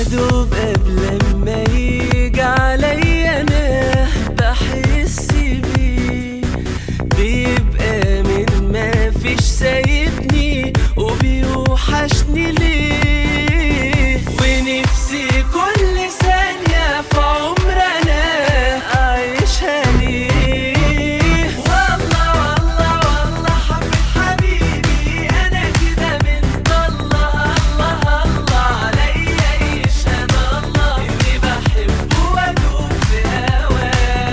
دوب قبل ما يجي عليا انا بحس بيه، بيبقى من ما فيش سايبني وبيوحشني ليه، ونفسي كل ثانية في عمرنا أعيشها ليه. والله والله والله حبيبي أنا كده من الله الله الله عليا يشهد الله إني بحبه وأدوب في هواه،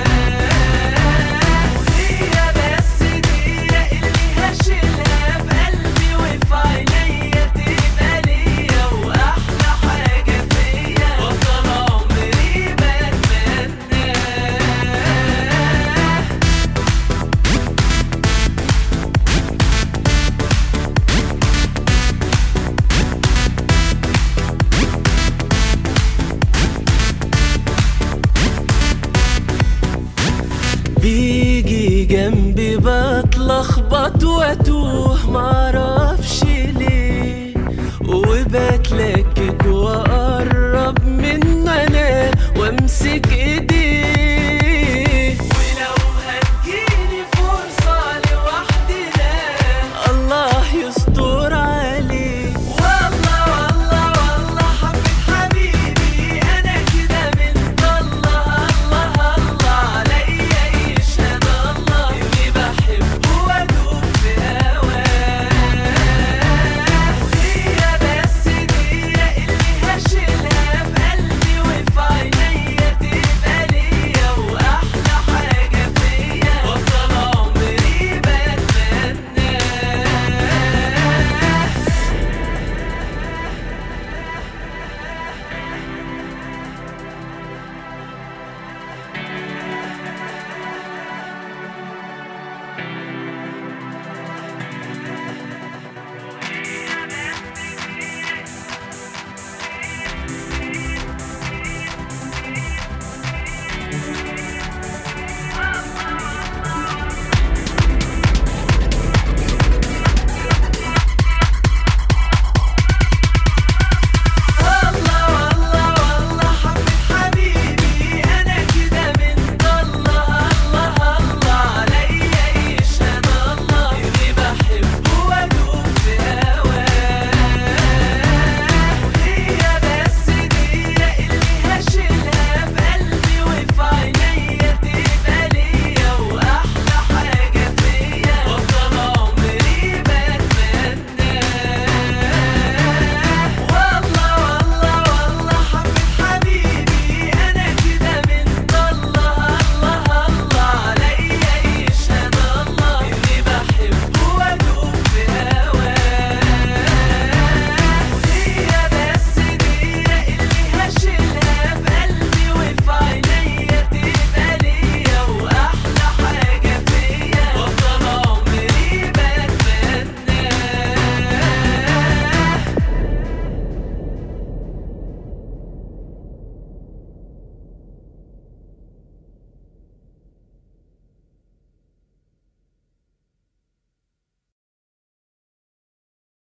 وهي بس دي اللي هشيلها في قلبي وفي عينيا تبقى ليا وأحلى حاجة فيا وطول عمري بتمناه. بيجي جنبي بتلخبط واتوه معرفش ليه، وبكي